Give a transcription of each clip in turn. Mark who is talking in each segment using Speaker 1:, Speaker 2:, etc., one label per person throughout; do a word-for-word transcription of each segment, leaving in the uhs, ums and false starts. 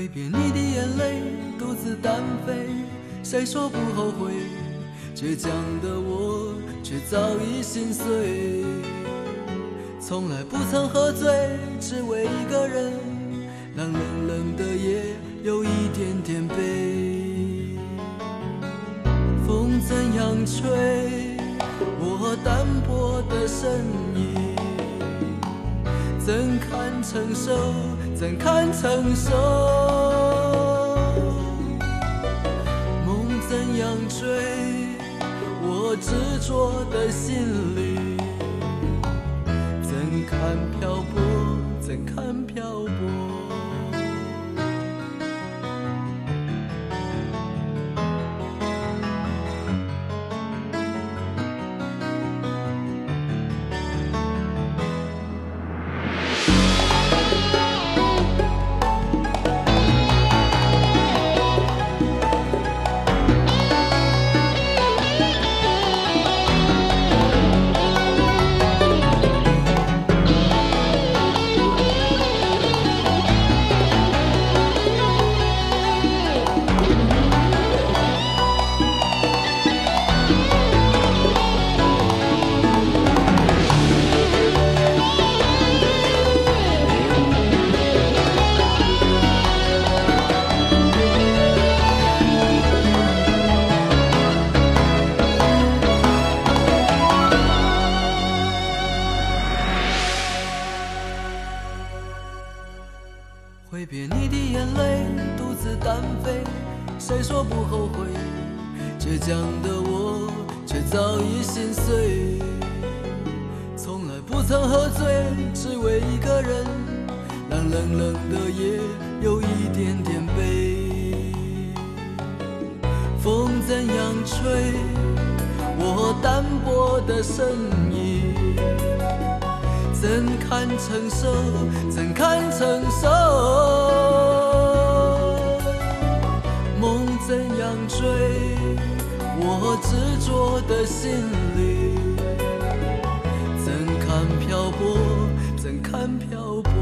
Speaker 1: 挥别你的眼泪，独自单飞，谁说不后悔？倔强的我却早已心碎，从来不曾喝醉，只为一个人，让冷冷的夜有一点点悲。风怎样吹，我单薄的身影怎堪承受，怎堪承受？梦怎样追，我执着的心里怎堪漂泊，怎堪漂泊？挥别你的眼泪，独自单飞，谁说不后悔？倔强的我却早已心碎，从来不曾喝醉，只为一个人，让冷冷的夜有一点点悲。风怎样吹，我单薄的身影怎堪承受，怎堪承受？梦怎样追，我执着的心里怎堪漂泊，怎堪漂泊？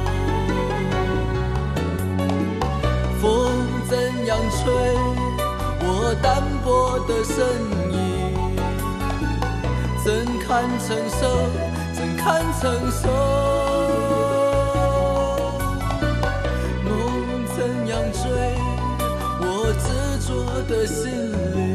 Speaker 1: 风怎样吹，我单薄的身影怎堪承受，怎堪承受？梦怎样追，我执着的心里